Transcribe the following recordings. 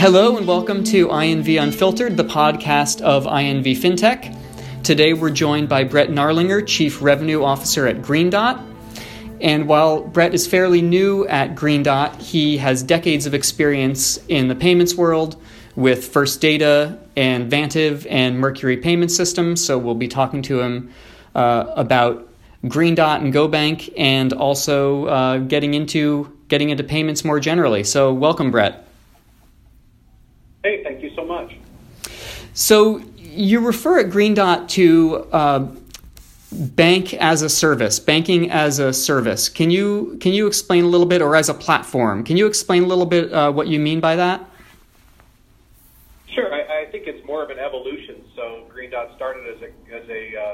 Hello and welcome to INV Unfiltered, the podcast of INV FinTech. Today we're joined by Brett Narlinger, Chief Revenue Officer at Green Dot. And while Brett is fairly new at Green Dot, he has decades of experience in the payments world with First Data and Vantiv and Mercury Payment Systems. So we'll be talking to him about Green Dot and GoBank and also getting into payments more generally. So welcome, Brett. Hey, thank you so much. So you refer at Green Dot to banking as a service. Can you explain a little bit, or as a platform? Can you explain a little bit what you mean by that? Sure. I think it's more of an evolution. So Green Dot started as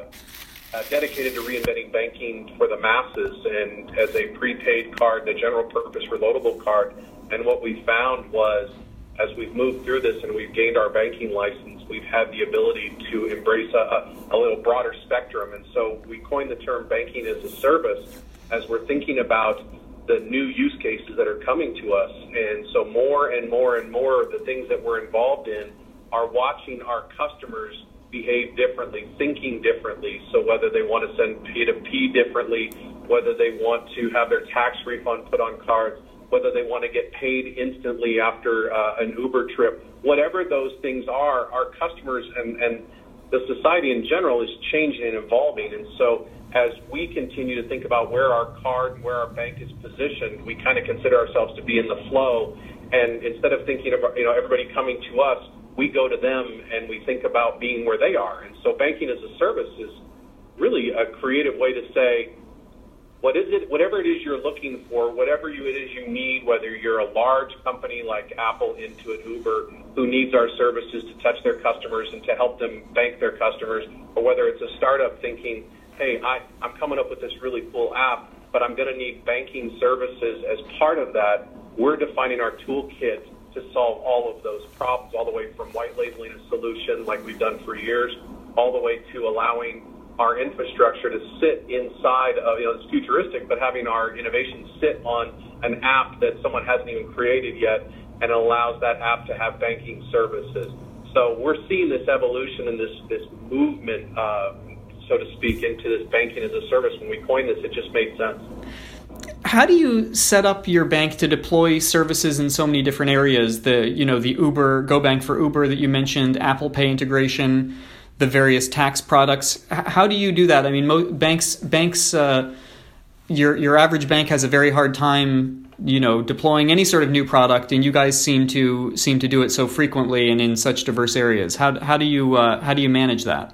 a dedicated to reinventing banking for the masses and as a prepaid card, the general purpose reloadable card. And what we found was, as we've moved through this and we've gained our banking license, we've had the ability to embrace a little broader spectrum. And so we coined the term banking as a service as we're thinking about the new use cases that are coming to us. And so more and more and more of the things that we're involved in are watching our customers behave differently, thinking differently. So whether they want to send P2P differently, whether they want to have their tax refund put on cards, whether they want to get paid instantly after an Uber trip, whatever those things are, our customers and the society in general is changing and evolving. And so as we continue to think about where our card and where our bank is positioned, we kind of consider ourselves to be in the flow. And instead of thinking about, everybody coming to us, we go to them and we think about being where they are. And so banking as a service is really a creative way to say, whatever it is you're looking for, whatever it is you need, whether you're a large company like Apple, Intuit, Uber, who needs our services to touch their customers and to help them bank their customers, or whether it's a startup thinking, hey, I'm coming up with this really cool app, but I'm going to need banking services as part of that, we're defining our toolkit to solve all of those problems, all the way from white labeling a solution like we've done for years, all the way to allowing our infrastructure to sit inside of, it's futuristic, but having our innovation sit on an app that someone hasn't even created yet, and allows that app to have banking services. So we're seeing this evolution and this movement, so to speak, into this banking as a service. When we coined this, it just made sense. How do you set up your bank to deploy services in so many different areas? The Uber, GoBank for Uber that you mentioned, Apple Pay integration, the various tax products. How do you do that? I mean, banks. Your average bank has a very hard time, deploying any sort of new product, and you guys seem to do it so frequently and in such diverse areas. How do you manage that?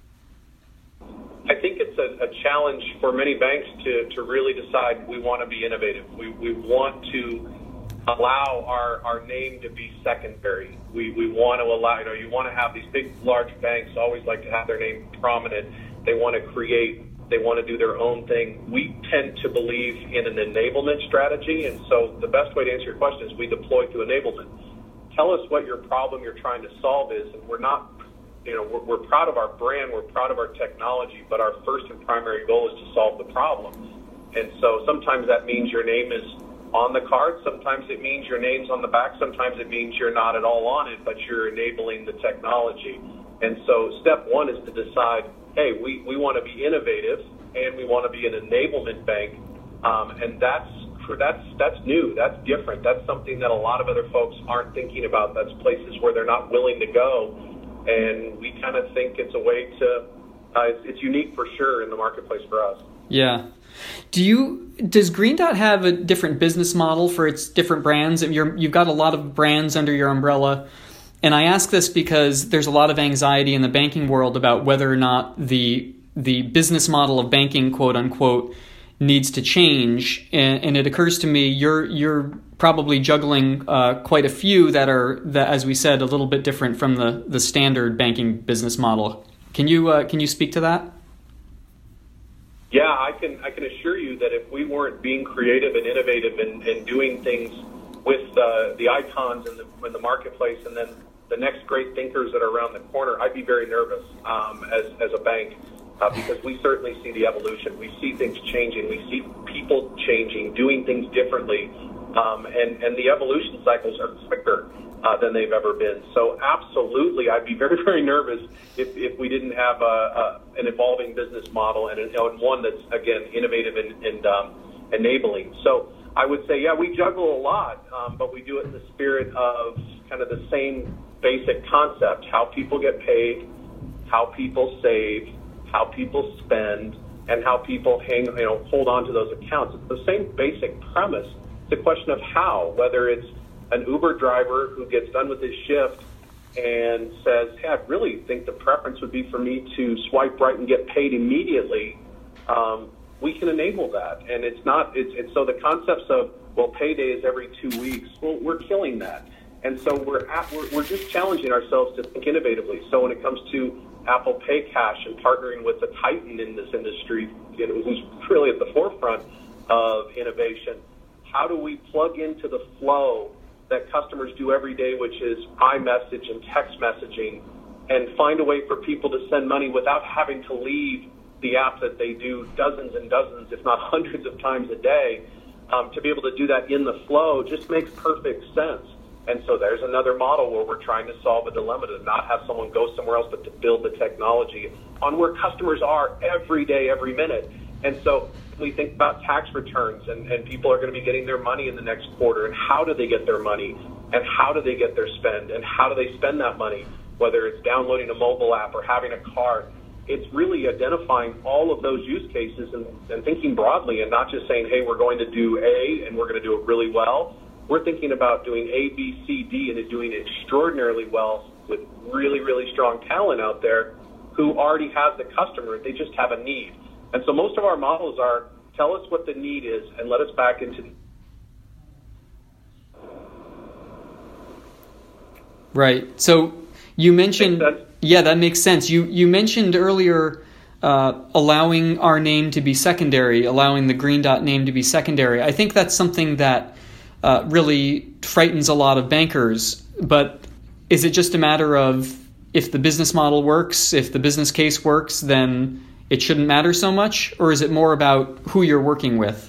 I think it's a challenge for many banks to really decide we want to be innovative. We want to allow our name to be secondary. We want to allow, you want to have these big, large banks always like to have their name prominent. They want to create, they want to do their own thing. We tend to believe in an enablement strategy, and so the best way to answer your question is we deploy through enablement. Tell us what your problem you're trying to solve is, and we're not, we're proud of our brand, we're proud of our technology, but our first and primary goal is to solve the problem. And so sometimes that means your name is on the card, sometimes it means your name's on the back, sometimes it means you're not at all on it, but you're enabling the technology. And so step one is to decide, hey, we want to be innovative and we want to be an enablement bank. And that's new, that's different. That's something that a lot of other folks aren't thinking about. That's places where they're not willing to go. And we kind of think it's a way to, it's unique for sure in the marketplace for us. Yeah. Does Green Dot have a different business model for its different brands? You've got a lot of brands under your umbrella, and I ask this because there's a lot of anxiety in the banking world about whether or not the business model of banking, quote unquote, needs to change. And it occurs to me you're probably juggling quite a few that are, as we said, a little bit different from the standard banking business model. Can you speak to that? Yeah, I can assure you that if we weren't being creative and innovative and doing things with the icons in the marketplace, and then the next great thinkers that are around the corner, I'd be very nervous as a bank, because we certainly see the evolution. We see things changing. We see people changing, doing things differently. and the evolution cycles are quicker than they've ever been. So absolutely, I'd be very, very nervous if we didn't have an evolving business model and one that's, again, innovative and enabling. So I would say, yeah, we juggle a lot, but we do it in the spirit of kind of the same basic concept: how people get paid, how people save, how people spend, and how people hold on to those accounts. It's the same basic premise. It's a question of how, whether it's an Uber driver who gets done with his shift and says, hey, I really think the preference would be for me to swipe right and get paid immediately. We can enable that. And it's so the concepts of, well, payday is every 2 weeks, well, we're killing that. And so we're just challenging ourselves to think innovatively. So when it comes to Apple Pay Cash and partnering with a titan in this industry, who's really at the forefront of innovation, how do we plug into the flow that customers do every day, which is iMessage and text messaging, and find a way for people to send money without having to leave the app that they do dozens and dozens, if not hundreds of times a day, to be able to do that in the flow just makes perfect sense. And so there's another model where we're trying to solve a dilemma, to not have someone go somewhere else, but to build the technology on where customers are every day, every minute. And so we think about tax returns, and people are going to be getting their money in the next quarter, and how do they get their money, and how do they get their spend, and how do they spend that money, whether it's downloading a mobile app or having a card. It's really identifying all of those use cases and thinking broadly, and not just saying, hey, we're going to do A and we're going to do it really well. We're thinking about doing A, B, C, D, and doing it extraordinarily well with really, really strong talent out there who already has the customer. They just have a need. And so most of our models are, tell us what the need is and let us back into the... Right. So you mentioned... Yeah, that makes sense. You mentioned earlier allowing our name to be secondary, allowing the Green Dot name to be secondary. I think that's something that really frightens a lot of bankers. But is it just a matter of, if the business model works, if the business case works, then it shouldn't matter so much? Or is it more about who you're working with?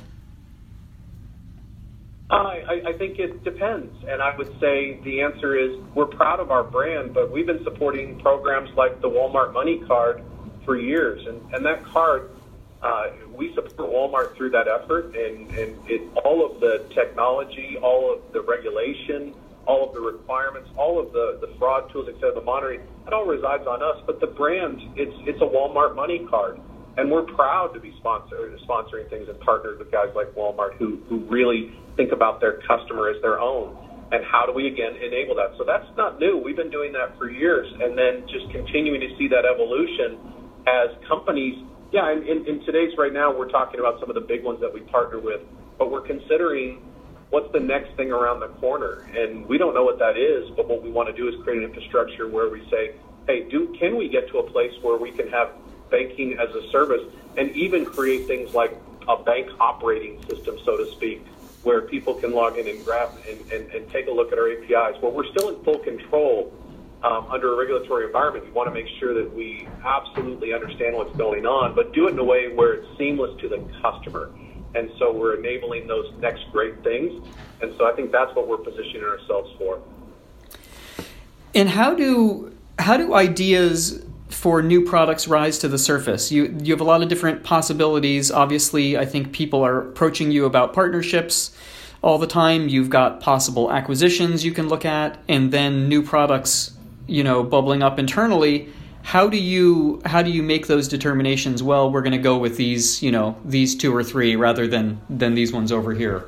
I think it depends. And I would say the answer is, we're proud of our brand, but we've been supporting programs like the Walmart Money Card for years. And that card, we support Walmart through that effort. And all of the technology, all of the regulation, all of the requirements, all of the fraud tools, et cetera, the monitoring, that all resides on us. But the brand, it's a Walmart Money Card. And we're proud to be sponsoring things and partnered with guys like Walmart who really think about their customer as their own. And how do we, again, enable that? So that's not new. We've been doing that for years. And then just continuing to see that evolution as companies. Yeah, in today's right now, we're talking about some of the big ones that we partner with, but we're considering what's the next thing around the corner. And we don't know what that is, but what we want to do is create an infrastructure where we say, hey, can we get to a place where we can have banking as a service, and even create things like a bank operating system, so to speak, where people can log in and grab and take a look at our APIs. Well, we're still in full control under a regulatory environment. We want to make sure that we absolutely understand what's going on, but do it in a way where it's seamless to the customer. And so we're enabling those next great things. And so I think that's what we're positioning ourselves for. And how do ideas for new products rise to the surface? You have a lot of different possibilities. Obviously, I think people are approaching you about partnerships all the time. You've got possible acquisitions you can look at, and then new products, bubbling up internally. How do you make those determinations? Well, we're going to go with these, these two or three rather than these ones over here.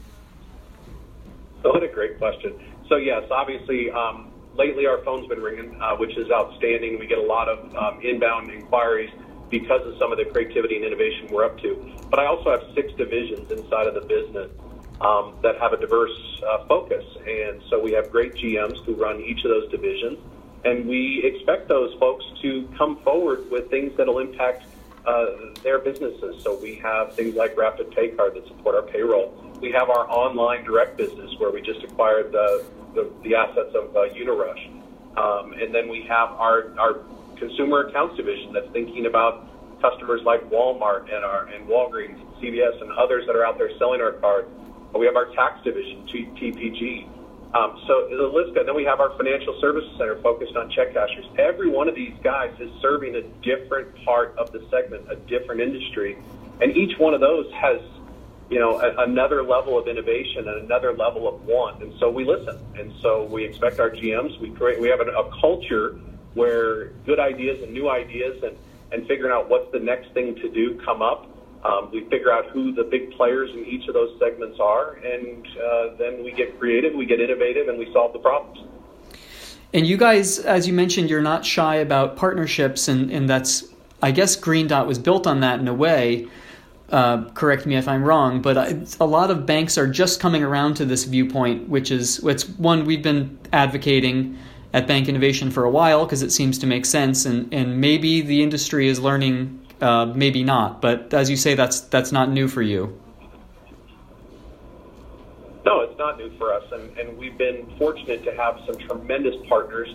So what a great question. So yes, obviously, lately our phone's been ringing, which is outstanding. We get a lot of inbound inquiries because of some of the creativity and innovation we're up to. But I also have 6 divisions inside of the business that have a diverse focus. And so we have great GMs who run each of those divisions. And we expect those folks to come forward with things that will impact their businesses. So we have things like Rapid Pay Card that support our payroll. We have our online direct business where we just acquired the assets of Unirush. And then we have our consumer accounts division that's thinking about customers like Walmart and Walgreens, CVS, and others that are out there selling our card. We have our tax division, TPG. So the list, and then we have our financial services center focused on check cashers. Every one of these guys is serving a different part of the segment, a different industry, and each one of those has, another level of innovation and another level of want. And so we listen, and so we expect our GMs. We have a culture where good ideas and new ideas and figuring out what's the next thing to do come up. We figure out who the big players in each of those segments are, and then we get creative, we get innovative, and we solve the problems. And you guys, as you mentioned, you're not shy about partnerships, and that's, I guess Green Dot was built on that in a way. Correct me if I'm wrong, but a lot of banks are just coming around to this viewpoint, which is it's one we've been advocating at Bank Innovation for a while because it seems to make sense, and maybe the industry is learning. Maybe not, but as you say, that's not new for you. No, it's not new for us, and we've been fortunate to have some tremendous partners.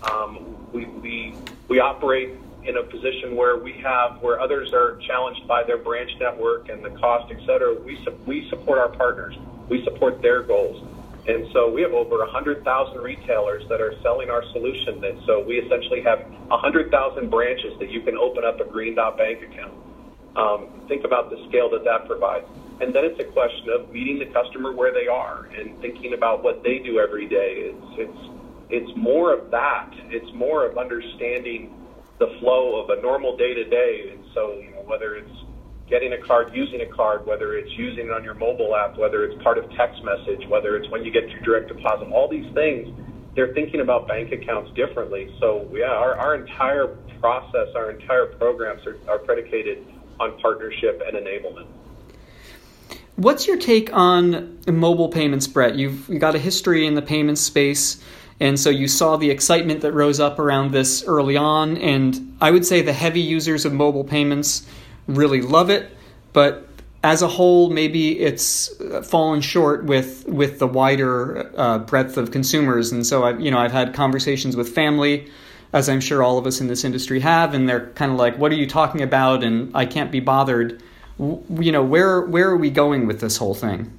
We operate in a position where where others are challenged by their branch network and the cost, et cetera. We support our partners. We support their goals. And so we have over 100,000 retailers that are selling our solution. And so we essentially have 100,000 branches that you can open up a Green Dot Bank account. Think about the scale that provides. And then it's a question of meeting the customer where they are and thinking about what they do every day. It's more of that. It's more of understanding the flow of a normal day-to-day. And so, whether it's getting a card, using a card, whether it's using it on your mobile app, whether it's part of text message, whether it's when you get your direct deposit, all these things, they're thinking about bank accounts differently. So, our entire process, our entire programs are predicated on partnership and enablement. What's your take on mobile payments, Brett? You've got a history in the payments space, and so you saw the excitement that rose up around this early on, and I would say the heavy users of mobile payments really love it, but as a whole, maybe it's fallen short with the wider breadth of consumers. And so I've had conversations with family, as I'm sure all of us in this industry have, and they're kind of like, "What are you talking about?" And I can't be bothered. Where are we going with this whole thing?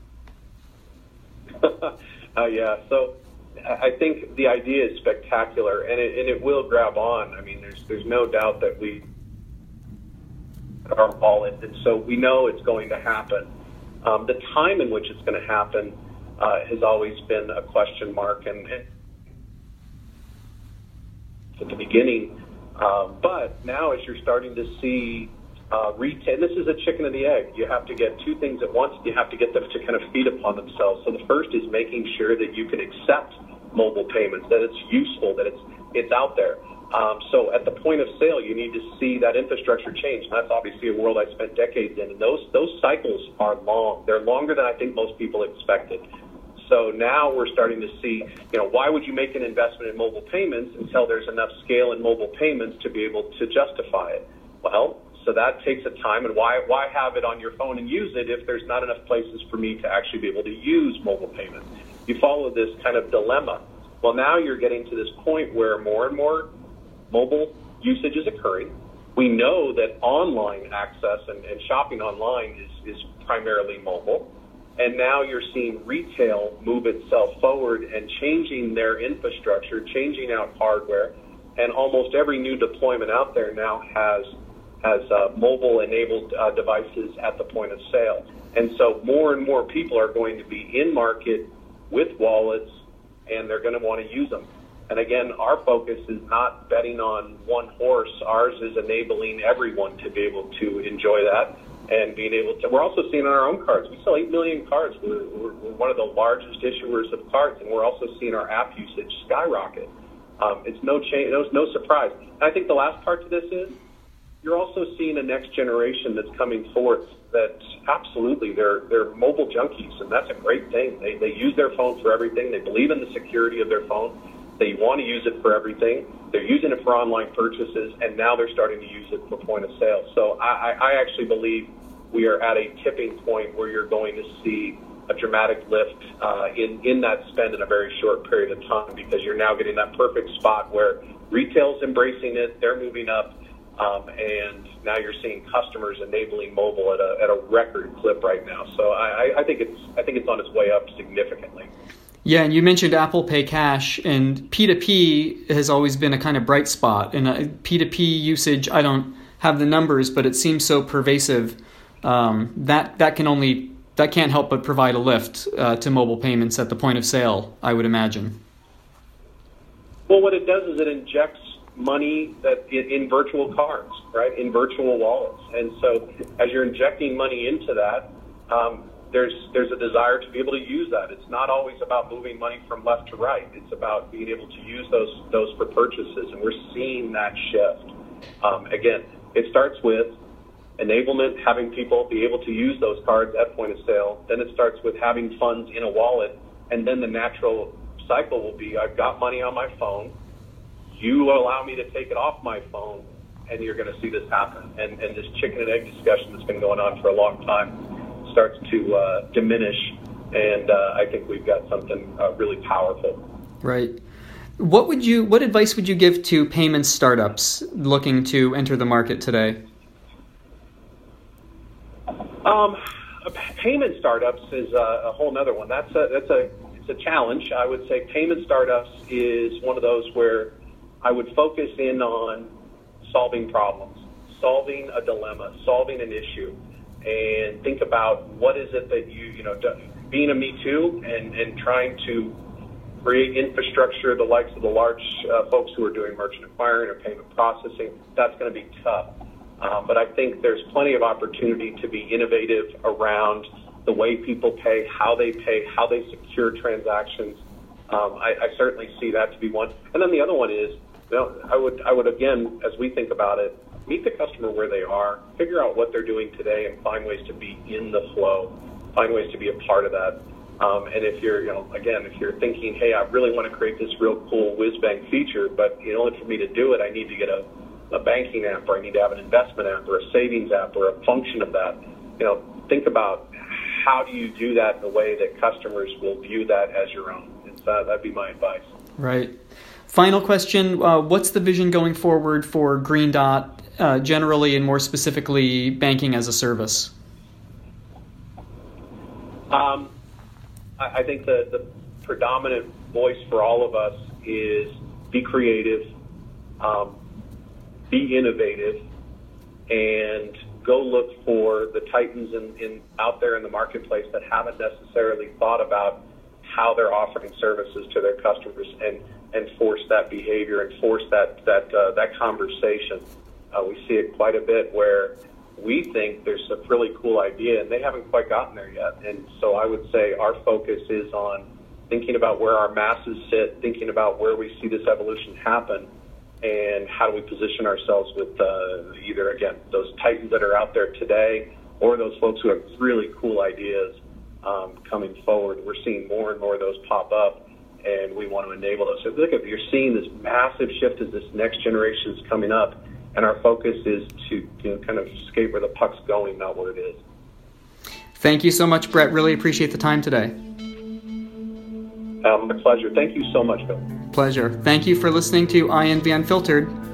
Yeah. So I think the idea is spectacular, and it will grab on. I mean, there's no doubt that we are all in, and so we know it's going to happen. The time in which it's going to happen has always been a question mark, and at the beginning. But now, as you're starting to see retail, this is a chicken and the egg. You have to get two things at once. You have to get them to kind of feed upon themselves. So the first is making sure that you can accept mobile payments, that it's useful, that it's out there. So at the point of sale, you need to see that infrastructure change. And that's obviously a world I spent decades in. And those cycles are long. They're longer than I think most people expected. So now we're starting to see, why would you make an investment in mobile payments until there's enough scale in mobile payments to be able to justify it? Well, so that takes a time. And why have it on your phone and use it if there's not enough places for me to actually be able to use mobile payments? You follow this kind of dilemma. Well, now you're getting to this point where more and more mobile usage is occurring. We know that online access and shopping online is primarily mobile. And now you're seeing retail move itself forward and changing their infrastructure, changing out hardware. And almost every new deployment out there now has mobile-enabled devices at the point of sale. And so more and more people are going to be in market with wallets, and they're going to want to use them. And again, our focus is not betting on one horse. Ours is enabling everyone to be able to enjoy that and being able to. We're also seeing on our own cards. We sell 8 million cards. We're one of the largest issuers of cards, and we're also seeing our app usage skyrocket. It's no change, no surprise. And I think the last part to this is you're also seeing a next generation that's coming forth that absolutely they're mobile junkies, and that's a great thing. They use their phone for everything. They believe in the security of their phone. They want to use it for everything. They're using it for online purchases, and now they're starting to use it for point of sale. So I actually believe we are at a tipping point where you're going to see a dramatic lift in that spend in a very short period of time, because you're now getting that perfect spot where retail's embracing it, they're moving up, and now you're seeing customers enabling mobile at a record clip right now. So I think it's on its way up significantly. Yeah, and you mentioned Apple Pay Cash, and P2P has always been a kind of bright spot. And P2P usage, I don't have the numbers, but it seems so pervasive. That can't help but provide a lift to mobile payments at the point of sale, I would imagine. Well, what it does is it injects money in virtual cards, right, in virtual wallets. And so as you're injecting money into that, there's a desire to be able to use that. It's not always about moving money from left to right. It's about being able to use those for purchases, and we're seeing that shift. Again, it starts with enablement, having people be able to use those cards at point of sale. Then it starts with having funds in a wallet, and then the natural cycle will be, I've got money on my phone, you allow me to take it off my phone, and you're going to see this happen. And this chicken and egg discussion that's been going on for a long time starts to diminish, and I think we've got something really powerful. Right. What advice would you give to payment startups looking to enter the market today? Payment startups is a whole nother one. It's a challenge. I would say payment startups is one of those where I would focus in on solving problems, solving a dilemma, solving an issue, and think about what is it that being a Me Too and trying to create infrastructure the likes of the large folks who are doing merchant acquiring or payment processing. That's going to be tough. But I think there's plenty of opportunity to be innovative around the way people pay, how they secure transactions. I certainly see that to be one. And then the other one is, I would again, as we think about it, meet the customer where they are, figure out what they're doing today, and find ways to be in the flow, find ways to be a part of that. And if you're, if you're thinking, hey, I really want to create this real cool WizBank feature, but in order for me to do it, I need to get a banking app, or I need to have an investment app, or a savings app, or a function of that. Think about how do you do that in a way that customers will view that as your own. And so that'd be my advice. Right. Final question, what's the vision going forward for Green Dot generally, and more specifically banking as a service? I think the predominant voice for all of us is be creative, be innovative, and go look for the titans out there in the marketplace that haven't necessarily thought about how they're offering services to their customers, and force that behavior and force that conversation. We see it quite a bit where we think there's a really cool idea and they haven't quite gotten there yet. And so I would say our focus is on thinking about where our masses sit, thinking about where we see this evolution happen, and how do we position ourselves with either, again, those titans that are out there today, or those folks who have really cool ideas coming forward. We're seeing more and more of those pop up, and we want to enable those. So look, if you're seeing this massive shift as this next generation is coming up, and our focus is to kind of skate where the puck's going, not where it is. Thank you so much, Brett. Really appreciate the time today. My pleasure. Thank you so much, Bill. Pleasure. Thank you for listening to INV Unfiltered.